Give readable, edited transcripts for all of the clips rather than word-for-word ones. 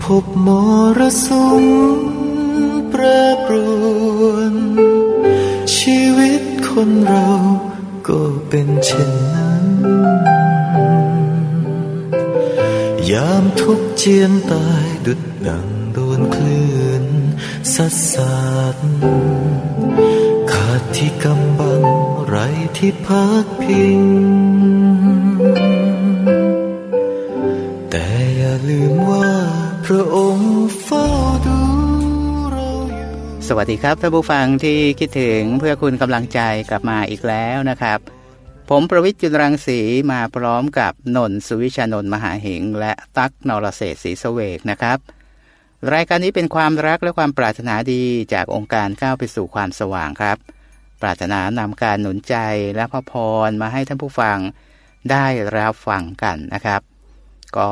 บมรสุมแปรปรวนชีวิตคนเราก็เป็นเช่นนั้นยามทุกข์เจียนตายดุจดังโดนคลื่นซัดสาดขาดที่กำบังไร้ที่พักพิงแต่อย่าลืมว่าพระองค์เฝ้าดูเราอยู่สวัสดีครับท่านผู้ฟังที่คิดถึงเพื่อคุณกำลังใจกลับมาอีกแล้วนะครับผมประวิตร จุลรังสีมาพร้อมกับนนท์สุวิชานนท์มหาเหงและตั๊กนรเศรษฐ์ศรีเสวกนะครับรายการนี้เป็นความรักและความปรารถนาดีจากองค์การก้าวไปสู่ความสว่างครับปรารถนานำการหนุนใจและพระพรมาให้ท่านผู้ฟังได้รับฟังกันนะครับก็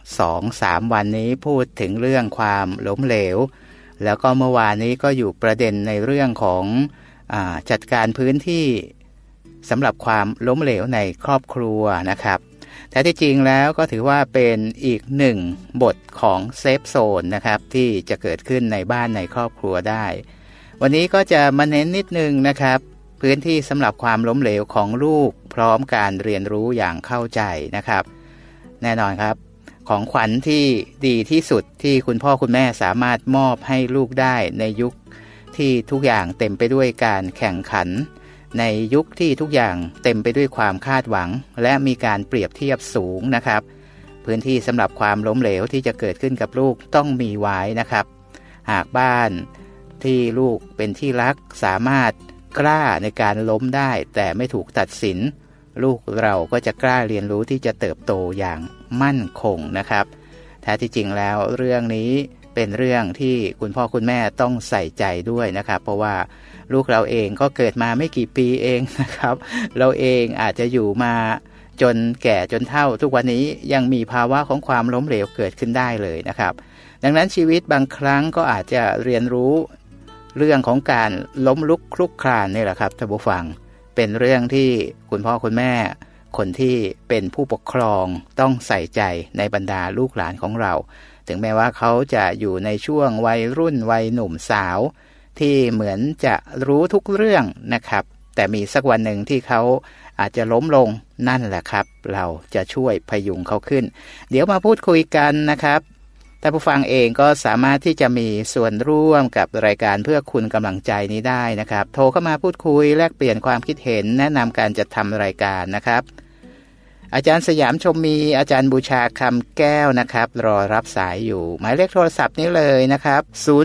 2-3 วันนี้พูดถึงเรื่องความล้มเหลวแล้วก็เมื่อวานนี้ก็อยู่ประเด็นในเรื่องของจัดการพื้นที่สำหรับความล้มเหลวในครอบครัวนะครับแต่ที่จริงแล้วก็ถือว่าเป็นอีกหนึ่งบทของเซฟโซนนะครับที่จะเกิดขึ้นในบ้านในครอบครัวได้วันนี้ก็จะมาเน้นนิดนึงนะครับพื้นที่สำหรับความล้มเหลวของลูกพร้อมการเรียนรู้อย่างเข้าใจนะครับแน่นอนครับของขวัญที่ดีที่สุดที่คุณพ่อคุณแม่สามารถมอบให้ลูกได้ในยุคที่ทุกอย่างเต็มไปด้วยการแข่งขันในยุคที่ทุกอย่างเต็มไปด้วยความคาดหวังและมีการเปรียบเทียบสูงนะครับพื้นที่สำหรับความล้มเหลวที่จะเกิดขึ้นกับลูกต้องมีไว้นะครับหากบ้านที่ลูกเป็นที่รักสามารถกล้าในการล้มได้แต่ไม่ถูกตัดสินลูกเราก็จะกล้าเรียนรู้ที่จะเติบโตอย่างมั่นคงนะครับแท้ที่จริงแล้วเรื่องนี้เป็นเรื่องที่คุณพ่อคุณแม่ต้องใส่ใจด้วยนะครับเพราะว่าลูกเราเองก็เกิดมาไม่กี่ปีเองนะครับเราเองอาจจะอยู่มาจนแก่จนเฒ่าทุกวันนี้ยังมีภาวะของความล้มเหลวเกิดขึ้นได้เลยนะครับดังนั้นชีวิตบางครั้งก็อาจจะเรียนรู้เรื่องของการล้มลุกคลุกคลานนี่แหละครับท่านผู้ฟังเป็นเรื่องที่คุณพ่อคุณแม่คนที่เป็นผู้ปกครองต้องใส่ใจในบรรดาลูกหลานของเราถึงแม้ว่าเขาจะอยู่ในช่วงวัยรุ่นวัยหนุ่มสาวที่เหมือนจะรู้ทุกเรื่องนะครับแต่มีสักวันหนึ่งที่เขาอาจจะล้มลงนั่นแหละครับเราจะช่วยพยุงเขาขึ้นเดี๋ยวมาพูดคุยกันนะครับท่านผู้ฟังเองก็สามารถที่จะมีส่วนร่วมกับรายการเพื่อคุณกำลังใจนี้ได้นะครับโทรเข้ามาพูดคุยแลกเปลี่ยนความคิดเห็นแนะนำการจัดทำรายการนะครับอาจารย์สยามชมมีอาจารย์บูชาคำแก้วนะครับรอรับสายอยู่หมายเลขโทรศัพท์นี้เลยนะครับ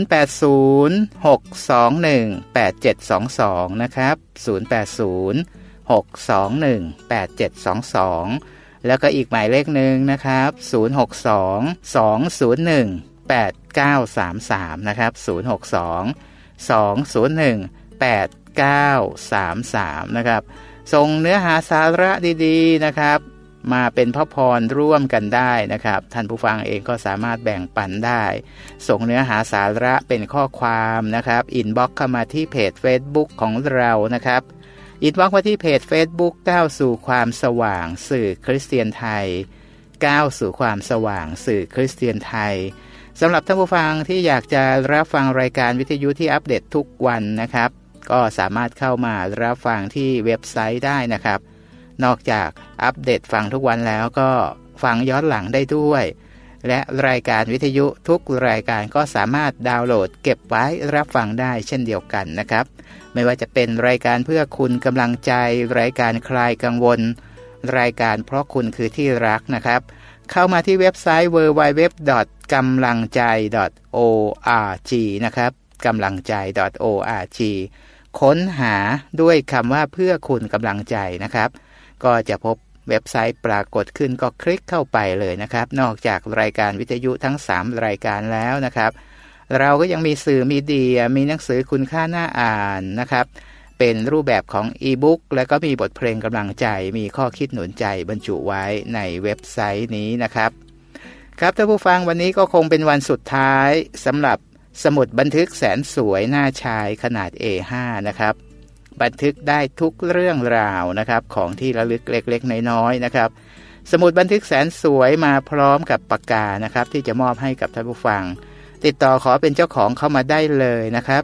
0806218722นะครับ0806218722แล้วก็อีกหมายเลขหนึ่งนะครับ0622018933นะครับ0622018933นะครับส่งเนื้อหาสาระดีๆนะครับมาเป็นพระพรร่วมกันได้นะครับท่านผู้ฟังเองก็สามารถแบ่งปันได้ส่งเนื้อหาสาระเป็นข้อความนะครับอินบ็อกซ์เข้ามาที่เพจ Facebook ของเรานะครับอินบ็อกซ์มาที่เพจ Facebook ก้าวสู่ความสว่างสื่อคริสเตียนไทยก้าวสู่ความสว่างสื่อคริสเตียนไทยสำหรับท่านผู้ฟังที่อยากจะรับฟังรายการวิทยุที่อัปเดตทุกวันนะครับก็สามารถเข้ามารับฟังที่เว็บไซต์ได้นะครับนอกจากอัปเดตฟังทุกวันแล้วก็ฟังย้อนหลังได้ด้วยและรายการวิทยุทุกรายการก็สามารถดาวน์โหลดเก็บไว้รับฟังได้เช่นเดียวกันนะครับไม่ว่าจะเป็นรายการเพื่อคุณกำลังใจรายการคลายกังวลรายการเพราะคุณคือที่รักนะครับเข้ามาที่เว็บไซต์ www.gamlangjai.org นะครับกำลังใจ .org ค้นหาด้วยคำว่าเพื่อคุณกำลังใจนะครับก็จะพบเว็บไซต์ปรากฏขึ้นก็คลิกเข้าไปเลยนะครับนอกจากรายการวิทยุทั้ง3รายการแล้วนะครับเราก็ยังมีสื่อมีเดียมีหนังสือคุณค่าน่าอ่านนะครับเป็นรูปแบบของอีบุ๊กแล้วก็มีบทเพลงกำลังใจมีข้อคิดหนุนใจบรรจุไว้ในเว็บไซต์นี้นะครับครับท่านผู้ฟังวันนี้ก็คงเป็นวันสุดท้ายสำหรับสมุดบันทึกแสนสวยหน้าชายขนาด A5 นะครับบันทึกได้ทุกเรื่องราวนะครับของที่ระลึกเล็กๆน้อยๆนะครับสมุดบันทึกแสนสวยมาพร้อมกับปากกานะครับที่จะมอบให้กับท่านผู้ฟังติดต่อขอเป็นเจ้าของเข้ามาได้เลยนะครับ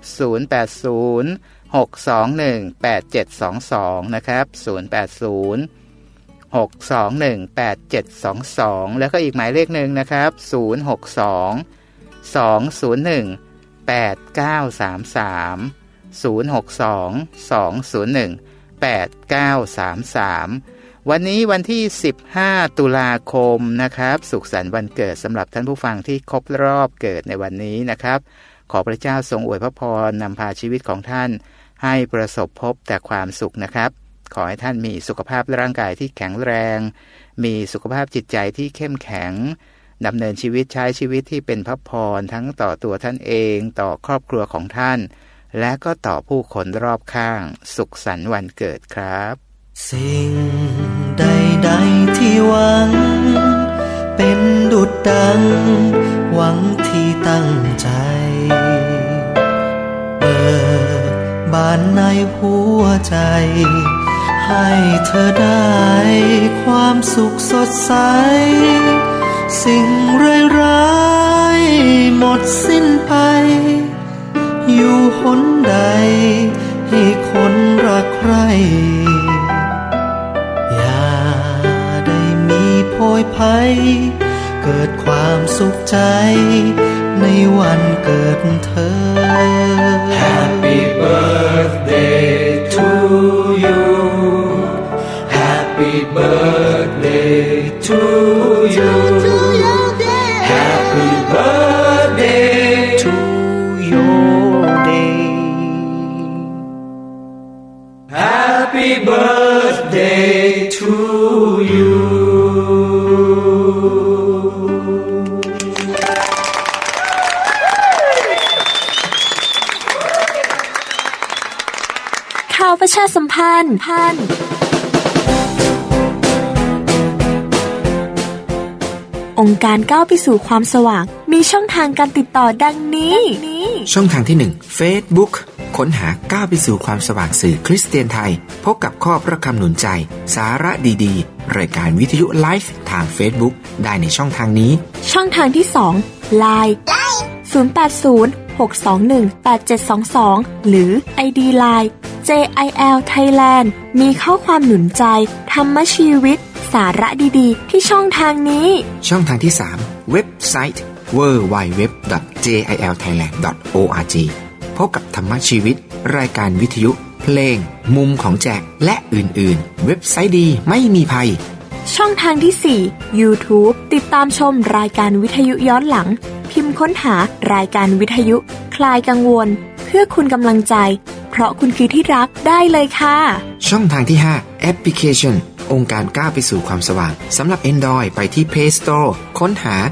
0806218722นะครับ0806218722แล้วก็อีกหมายเลขนึงนะครับ062-201-8933 วันนี้วันที่15ตุลาคมนะครับสุขสันต์วันเกิดสำหรับท่านผู้ฟังที่ครบรอบเกิดในวันนี้นะครับขอพระเจ้าทรงอวยพระพรนำพาชีวิตของท่านให้ประสบพบแต่ความสุขนะครับขอให้ท่านมีสุขภาพร่างกายที่แข็งแรงมีสุขภาพจิตใจที่เข้มแข็งดำเนินชีวิตใช้ชีวิตที่เป็นพระพรทั้งต่อตัวท่านเองต่อครอบครัวของท่านและก็ต่อผู้คนรอบข้างสุขสันต์วันเกิดครับสิ่งใดๆที่หวังเป็นดุจดังหวังที่ตั้งใจเปิดบานในหัวใจให้เธอได้ความสุขสดใสสิ่งร้ายๆหมดสิ้นไปอยู่หนใดให้คนรักใคร่อย่าได้มีโพยภัยเกิดความสุขใจในวันเกิดเธอ Happy birthday to you Happy birthday to you Happy birthday to your day Happy birthday to you ข่าวประชาสัมพันธ์องค์การก้าวไปสู่ความสว่างมีช่องทางการติดต่อดังนี้ช่องทางที่1 Facebook ค้นหาก้าวไปสู่ความสว่างสื่อคริสเตียนไทยพบกับข้อพระคำหนุนใจสาระดีๆรายการวิทยุไลฟ์ทาง Facebook ได้ในช่องทางนี้ช่องทางที่2 LINE 080-621-8722 หรือ ID LINE JIL Thailand มีข้อความหนุนใจธรรมชีวิตสาระดีๆที่ช่องทางนี้ช่องทางที่3เว็บไซต์ www.jilthailand.org พบกับธรรมชีวิตรายการวิทยุเพลงมุมของแจกและอื่นๆเว็บไซต์ดีไม่มีภัยช่องทางที่4 YouTube ติดตามชมรายการวิทยุย้อนหลังพิมพ์ค้นหารายการวิทยุคลายกังวลเพื่อคุณกำลังใจเพราะคุณคือที่รักได้เลยค่ะช่องทางที่5แอปพลิเคชันองค์การก้าวไปสู่ความสว่างสำหรับ Android ไปที่ Play Store ค้นหา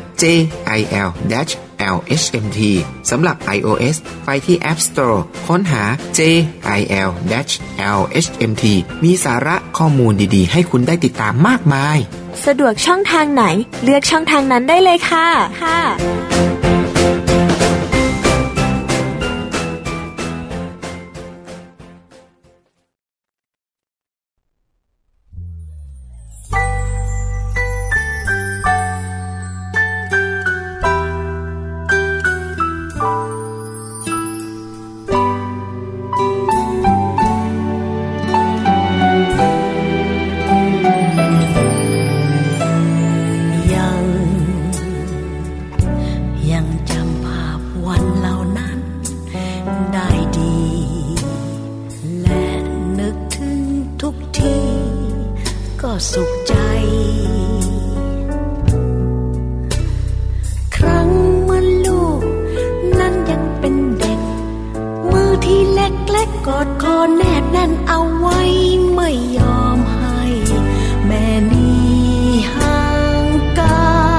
JIL-LHMT สำหรับ iOS ไปที่ App Store ค้นหา JIL-LHMT มีสาระข้อมูลดีๆให้คุณได้ติดตามมากมายสะดวกช่องทางไหนเลือกช่องทางนั้นได้เลยค่ะสุขใจครั้งเมื่อลูกนั้นยังเป็นเด็กมือที่เล็กๆกอดคอแนบแน่นเอาไว้ไม่ยอมให้แม่นี้ห่างไกล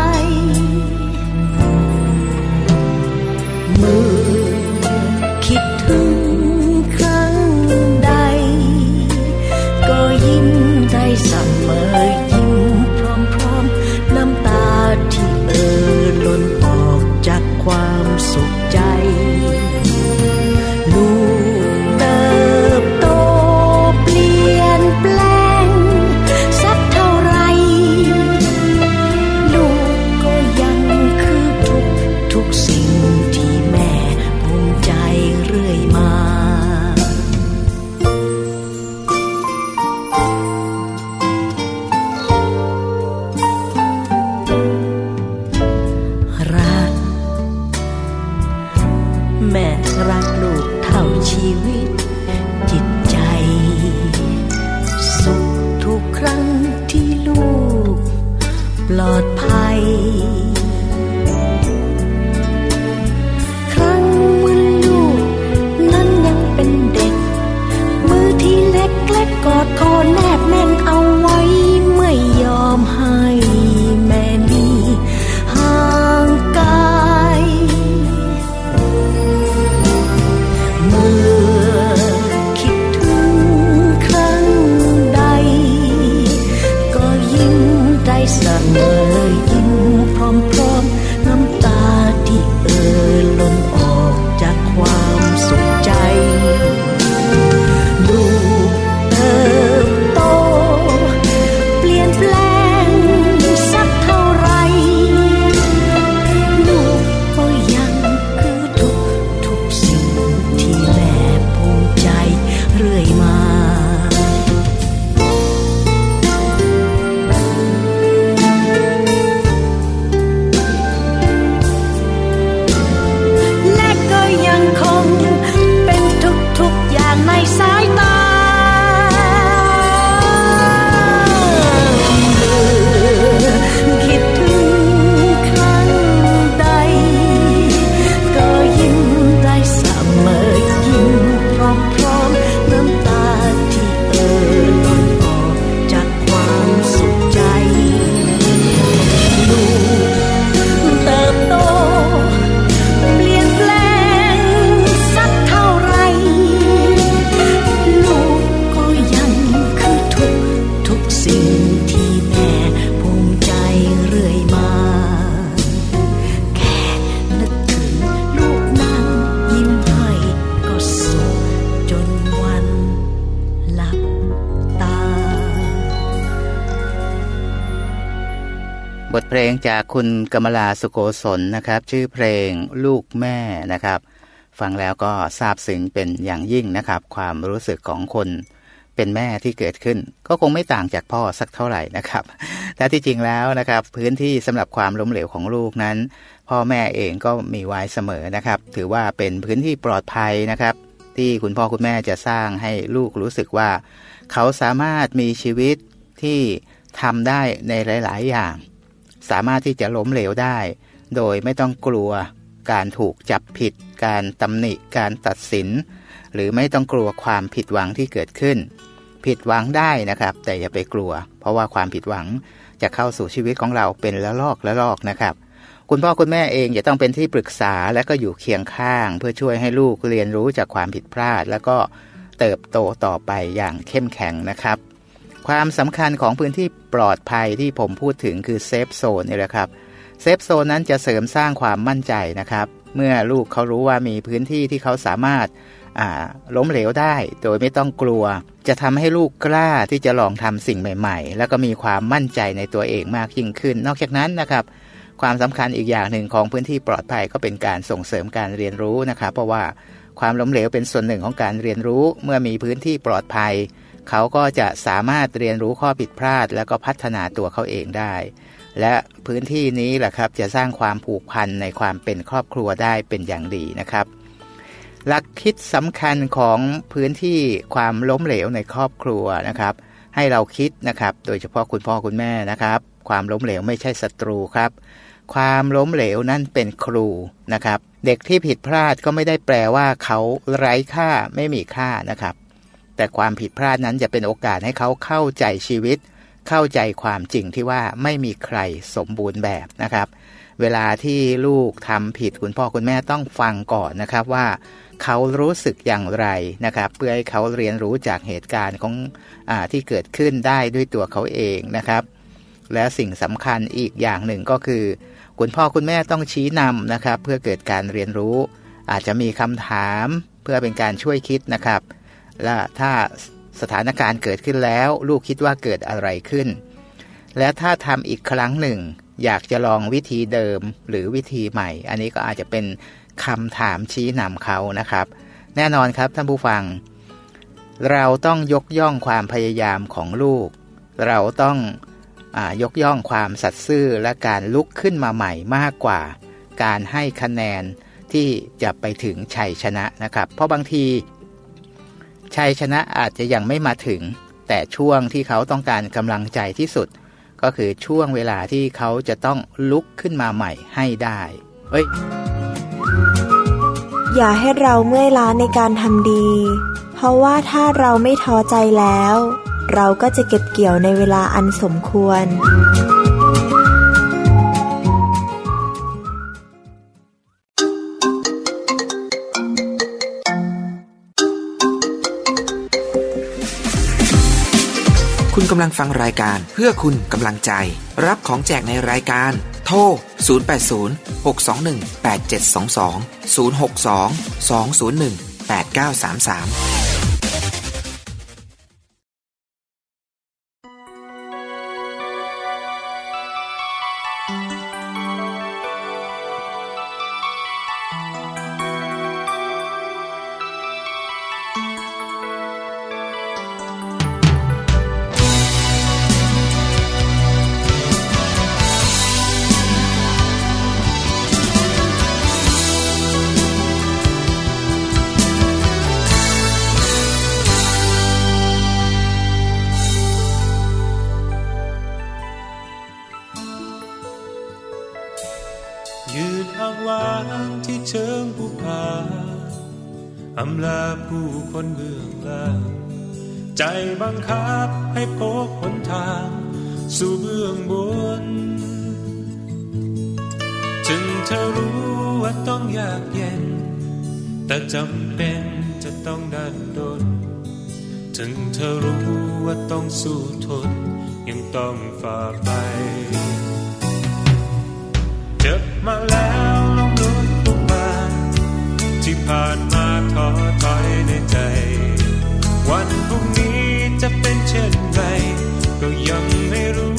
เมื่อคิดถึงครั้งใดก็ยิ้มได้เสมอยิ้มพร้อมๆน้ำตาที่ล้นออกจากความสุขใจลูกเติบโตเปลี่ยนแปลแม่รักลูกเท่าชีวิตจิตใจสุขทุกครั้งที่ลูกปลอดภัยครั้งเมื่อลูกนั้นยังเป็นเด็กมือที่เล็กๆกอดคอแนบแน่นเอาไว้ไม่ยอมให้แม่นี้ห่างไกลเมื่อคิดถึงครั้งใดก็ยิ้มได้เสมอยิ้มพร้อมๆน้ำตาที่ล้นออกจากความสุขใจลูกเติบโตเปลี่ยนแปลงสักเท่าไรลูกก็ยังคือทุกสิ่งที่แม่ภูมิใจเรื่อยมาและก็ยังคงเป็นทุกอย่างในสายตาคิดถึงครั้งใดก็ยิ้มได้เสมอยิ้มพร้อมๆน้ำตาที่ล้นออกจากความสุขใจลูกเติบโตเปลี่ยนแปลงสักเท่าไรลูกก็ยังคือทุกสิ่งที่แม่ภูมิใจเรื่อยมาแค่นึกถึงลูกนั้นยิ้มให้ก็สุขจนวันหลับตาบทเพลงจากคุณกมลาสุโกศลนะครับชื่อเพลงลูกแม่นะครับฟังแล้วก็ซาบซึ้งเป็นอย่างยิ่งนะครับความรู้สึกของคนเป็นแม่ที่เกิดขึ้นก็คงไม่ต่างจากพ่อสักเท่าไหร่นะครับแต่ที่จริงแล้วนะครับพื้นที่สำหรับความล้มเหลวของลูกนั้นพ่อแม่เองก็มีไว้เสมอนะครับถือว่าเป็นพื้นที่ปลอดภัยนะครับที่คุณพ่อคุณแม่จะสร้างให้ลูกรู้สึกว่าเขาสามารถมีชีวิตที่ทำได้ในหลายๆอย่างสามารถที่จะล้มเหลวได้โดยไม่ต้องกลัวการถูกจับผิดการตำหนิการตัดสินหรือไม่ต้องกลัวความผิดหวังที่เกิดขึ้นผิดหวังได้นะครับแต่อย่าไปกลัวเพราะว่าความผิดหวังจะเข้าสู่ชีวิตของเราเป็นละลอกนะครับคุณพ่อคุณแม่เองจะต้องเป็นที่ปรึกษาและก็อยู่เคียงข้างเพื่อช่วยให้ลูกเรียนรู้จากความผิดพลาดแล้วก็เติบโตต่อไปอย่างเข้มแข็งนะครับความสำคัญของพื้นที่ปลอดภัยที่ผมพูดถึงคือเซฟโซนนี่แหละครับเซฟโซนนั้นจะเสริมสร้างความมั่นใจนะครับเมื่อลูกเขารู้ว่ามีพื้นที่ที่เขาสามารถล้มเหลวได้โดยไม่ต้องกลัวจะทำให้ลูกกล้าที่จะลองทำสิ่งใหม่ๆแล้วก็มีความมั่นใจในตัวเองมากยิ่งขึ้นนอกจากนั้นนะครับความสำคัญอีกอย่างหนึ่งของพื้นที่ปลอดภัยก็เป็นการส่งเสริมการเรียนรู้นะครับเพราะว่าความล้มเหลวเป็นส่วนหนึ่งของการเรียนรู้เมื่อมีพื้นที่ปลอดภัยเขาก็จะสามารถเรียนรู้ข้อผิดพลาดแล้วก็พัฒนาตัวเขาเองได้และพื้นที่นี้แหละครับจะสร้างความผูกพันในความเป็นครอบครัวได้เป็นอย่างดีนะครับหลักคิดสำคัญของพื้นที่ความล้มเหลวในครอบครัวนะครับให้เราคิดนะครับโดยเฉพาะคุณพ่อคุณแม่นะครับความล้มเหลวไม่ใช่ศัตรูครับความล้มเหลวนั่นเป็นครูนะครับเด็กที่ผิดพลาดก็ไม่ได้แปลว่าเขาไร้ค่าไม่มีค่านะครับแต่ความผิดพลาดนั้นจะเป็นโอกาสให้เขาเข้าใจชีวิตเข้าใจความจริงที่ว่าไม่มีใครสมบูรณ์แบบนะครับเวลาที่ลูกทำผิดคุณพ่อคุณแม่ต้องฟังก่อนนะครับว่าเขารู้สึกอย่างไรนะครับเพื่อให้เขาเรียนรู้จากเหตุการณ์ของที่เกิดขึ้นได้ด้วยตัวเขาเองนะครับและสิ่งสำคัญอีกอย่างหนึ่งก็คือคุณพ่อคุณแม่ต้องชี้นำนะครับเพื่อเกิดการเรียนรู้อาจจะมีคำถามเพื่อเป็นการช่วยคิดนะครับและถ้าสถานการณ์เกิดขึ้นแล้วลูกคิดว่าเกิดอะไรขึ้นและถ้าทำอีกครั้งหนึ่งอยากจะลองวิธีเดิมหรือวิธีใหม่อันนี้ก็อาจจะเป็นคำถามชี้นำเขานะครับแน่นอนครับท่านผู้ฟังเราต้องยกย่องความพยายามของลูกเราต้องยกย่องความสัตย์ซื่อและการลุกขึ้นมาใหม่มากกว่าการให้คะแนนที่จะไปถึงชัยชนะนะครับเพราะบางทีชัยชนะอาจจะยังไม่มาถึงแต่ช่วงที่เขาต้องการกำลังใจที่สุดก็คือช่วงเวลาที่เขาจะต้องลุกขึ้นมาใหม่ให้ได้อย่าให้เราเมื่อยล้าในการทำดีเพราะว่าถ้าเราไม่ท้อใจแล้วเราก็จะเก็บเกี่ยวในเวลาอันสมควรคุณกำลังฟังรายการเพื่อคุณกำลังใจรับของแจกในรายการโทร0806218722 062-201-8933 ยืนอ้างว้างที่เชิงภูผาอำลาผู้คนเบื้องล่างใจบังคับให้พบหนทางสู่เบื้องบนถึงเธอรู้ว่าต้องยากเย็นแต่จำเป็นจะต้องดันดนถึงเธอรู้ว่าต้องสู้ทนยังต้องฝ่าไปเจ็บมาแล้วล้มลุกคลุกคลานที่ผ่านมาท้อถอยในใจวันพรุ่งนี้จะเป็นเช่นไรก็ยังไม่รู้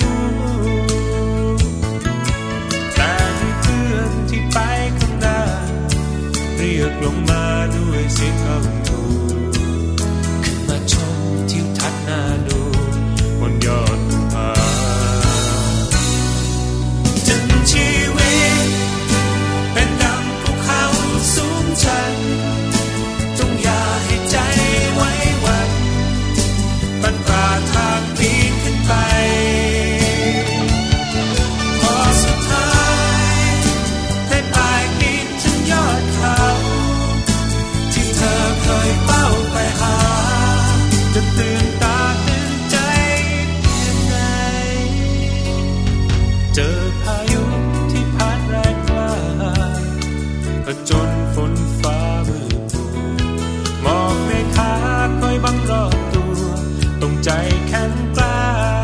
แต่มีเพื่อนที่ไปข้างหน้าเรียกลงมาด้วยเสียงคำทูขึ้นมาชมทิวทัศน์น่าดูบนยอดภูผาถึงชีวิตเป็นดังภูเขาสูงชันจงอย่าให้ใจไว้วันปันฝ่าทางปีนขึ้นไปพอสุดท้ายได้ปลายปีนถึงยอดเขาที่เธอเคยเฝ้าไปหาจะตื่นตาตื่นใจเพียงใดเจอพายุที่พัดแรงกล้าผจญฝนฟ้ามืดมัวหมอกในขาคอยบังรอบตัวต้องใจแข็งกล้า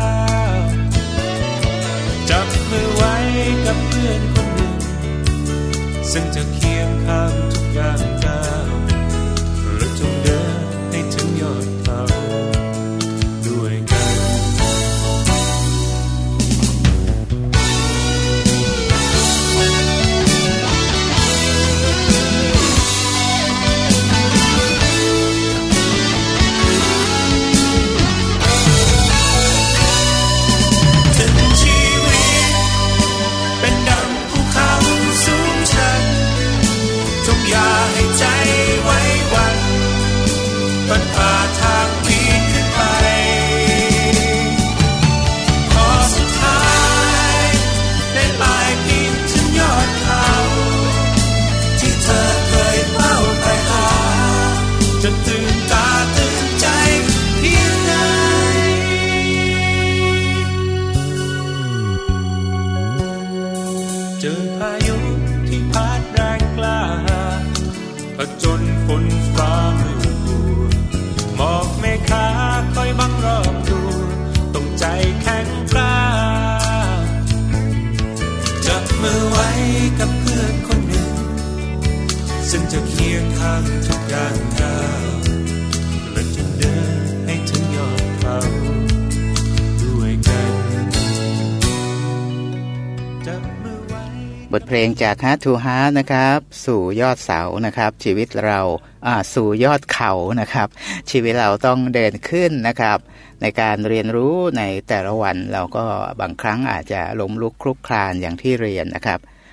จับมือไว้กับเพื่อนคนหนึ่งซึ่งจะเคียงข้างทุกอย่างก้าวและจงเดินให้ถึงยอดเขาด้วยกันถึงชีวิตเป็นดังภูเขาสูงชันจงอย่าให้ใจไว้วันปันฝ่าทางปีนขึ้นไปพอสุดท้ายได้ปลายปีนถึงยอดเขาที่เธอเคยเฝ้าไปหาจะตื่นตาตื่นใจเพียงใดเจอพายุที่พัดแรงกล้าผจญฝนฟ้ามืดมัวหมอกเมฆขาคอยบังรอบตัวต้องใจแข็งกล้าจับมือไว้กับเพื่อนคนหนึ่งซึ่งจะเคียงข้างทุกอย่างก้าวและจะเดินให้ถึงยอดเขาด้วยกันจับมือไว้บทเพลงจาก Heart to Heart นะครับสู่ยอดเสานะครับชีวิตเราสู่ยอดเขานะครับชีวิตเราต้องเดินขึ้นนะครับในการเรียนรู้ในแต่ละวันเราก็บางครั้งอาจจะล้มลุกคลุกคลานอย่างที่เรียนนะครับ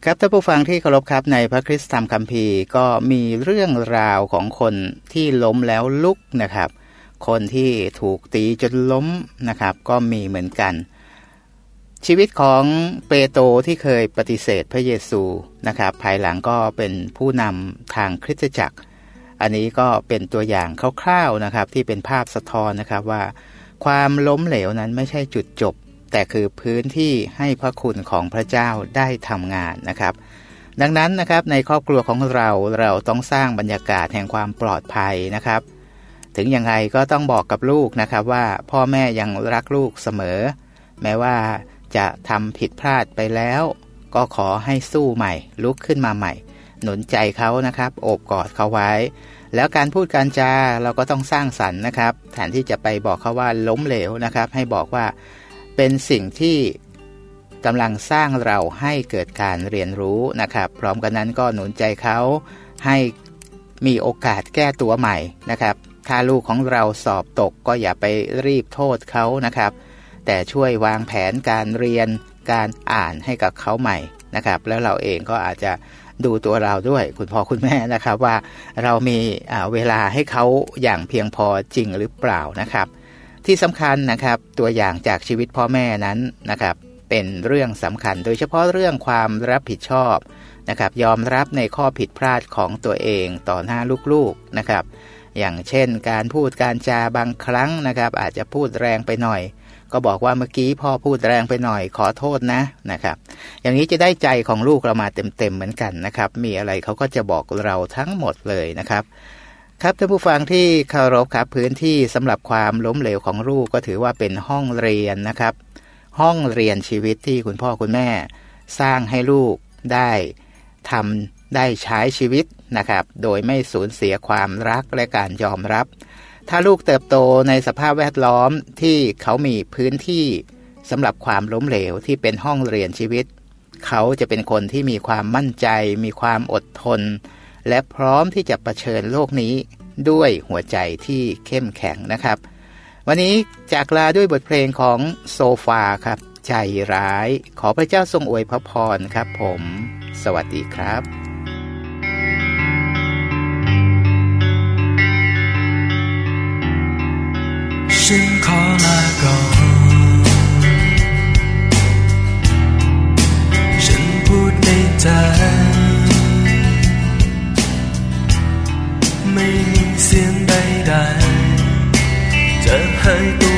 ครับท่านผู้ฟังที่เคารพครับในพระคริสตธรรมคัมภีร์ก็มีเรื่องราวของคนที่ล้มแล้วลุกนะครับคนที่ถูกตีจนล้มนะครับก็มีเหมือนกันชีวิตของเปโตรที่เคยปฏิเสธพระเยซูนะครับภายหลังก็เป็นผู้นำทางคริสตจักรอันนี้ก็เป็นตัวอย่างคร่าวๆนะครับที่เป็นภาพสะท้อนนะครับว่าความล้มเหลวนั้นไม่ใช่จุดจบแต่คือพื้นที่ให้พระคุณของพระเจ้าได้ทำงานนะครับดังนั้นนะครับในครอบครัวของเราต้องสร้างบรรยากาศแห่งความปลอดภัยนะครับถึงยังไงก็ต้องบอกกับลูกนะครับว่าพ่อแม่ยังรักลูกเสมอแม้ว่าจะทำผิดพลาดไปแล้วก็ขอให้สู้ใหม่ลุกขึ้นมาใหม่หนุนใจเขานะครับโอบกอดเขาไว้แล้วการพูดการจาเราก็ต้องสร้างสรรค์นะครับแทนที่จะไปบอกเขาว่าล้มเหลวนะครับให้บอกว่าเป็นสิ่งที่กำลังสร้างเราให้เกิดการเรียนรู้นะครับพร้อมกันนั้นก็หนุนใจเขาให้มีโอกาสแก้ตัวใหม่นะครับถ้าลูกของเราสอบตกก็อย่าไปรีบโทษเขานะครับแต่ช่วยวางแผนการเรียนการอ่านให้กับเขาใหม่นะครับแล้วเราเองก็อาจจะดูตัวเราด้วยคุณพ่อคุณแม่นะครับว่าเรามีเวลาให้เขาอย่างเพียงพอจริงหรือเปล่านะครับที่สำคัญนะครับตัวอย่างจากชีวิตพ่อแม่นั้นนะครับเป็นเรื่องสำคัญโดยเฉพาะเรื่องความรับผิดชอบนะครับยอมรับในข้อผิดพลาดของตัวเองต่อหน้าลูกๆนะครับอย่างเช่นการพูดการจาบางครั้งนะครับอาจจะพูดแรงไปหน่อยก็บอกว่าเมื่อกี้พ่อพูดแรงไปหน่อยขอโทษนะครับอย่างนี้จะได้ใจของลูกเรามาเต็มๆเหมือนกันนะครับมีอะไรเขาก็จะบอกเราทั้งหมดเลยนะครับครับท่านผู้ฟังที่เคารพครับพื้นที่สำหรับความล้มเหลวของลูกก็ถือว่าเป็นห้องเรียนนะครับห้องเรียนชีวิตที่คุณพ่อคุณแม่สร้างให้ลูกได้ทำได้ใช้ชีวิตนะครับโดยไม่สูญเสียความรักและการยอมรับถ้าลูกเติบโตในสภาพแวดล้อมที่เขามีพื้นที่สำหรับความล้มเหลวที่เป็นห้องเรียนชีวิตเขาจะเป็นคนที่มีความมั่นใจมีความอดทนและพร้อมที่จะเผชิญโลกนี้ด้วยหัวใจที่เข้มแข็งนะครับวันนี้จากลาด้วยบทเพลงของโซฟาครับใจร้ายขอพระเจ้าทรงอวยพรครับผมสวัสดีครับฉันขอลาก่อนฉันพูดในใจไม่มีเสียงใดๆจะให้ตัว